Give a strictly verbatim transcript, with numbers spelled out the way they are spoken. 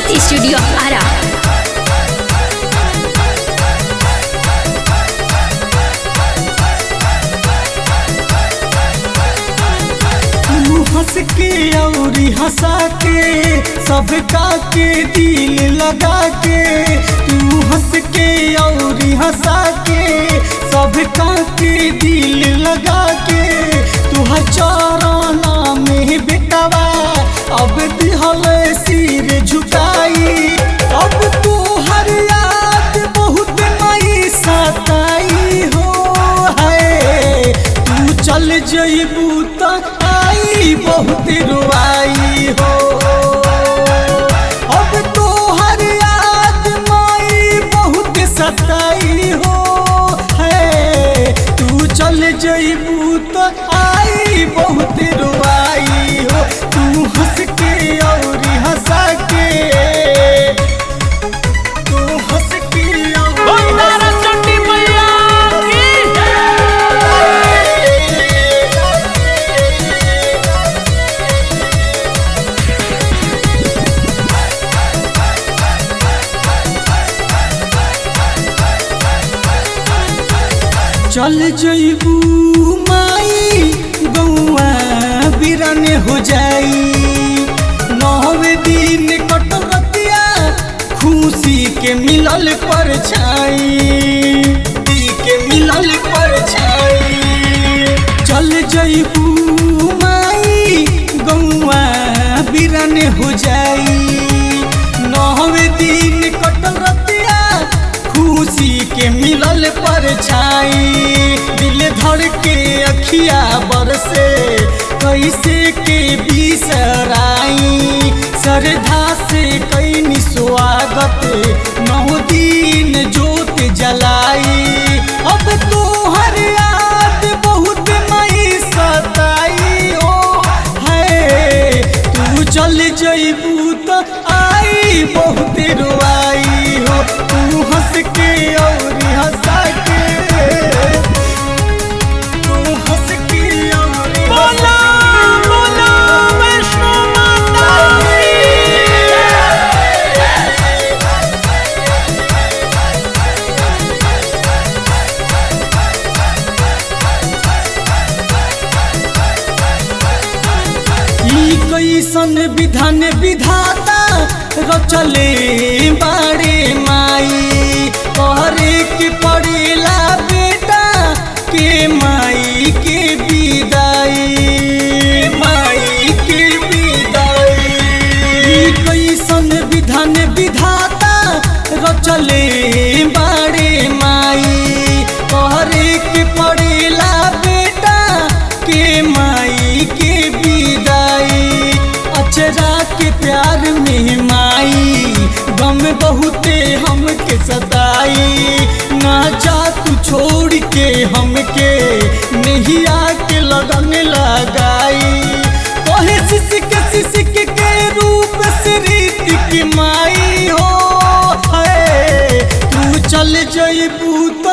संगीत स्टूडियो आरा। हंस के और हंसा के सबका के दिल लगा के, तू हंस के और हंसा के सबका के दिल लगा के, तू हजाराना में बेटवा अब दिहल सिर झुकाई। अब तू हर याद बहुत मई सताई हो है, तू चल जइबू त आई बहुत रुआई हो। अब तो हर याद माई बहुत सताई हो है, तू चल जइबू तो आई बहुत रुआई हो। तू हंस के और हंसा के, तू हंस के और चल जइबू माई गौआ बिरन हो जाई। नौवे दिन कटल रतिया खुशी के मिलल परछाई, के मिलल परछाई। चल जइबू माई गौआ बिरन हो जाई। नौवे दिन कटल रतिया खुशी के मिलल परछाई। दिल धड़ के अखिया बरसे कैसे के बिसराई, श्रद्धा से कैनी स्वागत नौ दिन जोत जलाई। अब तो हर याद बहुत मई सताई हो है, तू चल जइबू तो आई बहुत रुआई हो। तू हंस के और हंसा के, तू हंस के और बोला बोला वैष्णो माता ई कैसन विधान विधाता रचले बाड़े माई। कहरे के पड़ेला बेटा के माई के विदाई, माई के विदाई। ई कैसन विधान विधाता रचले बाड़े माई। कहरे के पड़ेला बेटा के माई के विदाई। अचरा के प्यार में माई गम बहुते हमके सताई। ना जा तू छोड़ के हमके नहीं आके लगन लगाई। कहे सिसक सिसक के रूप से रीत की माई हो है, तू चल जइबू तो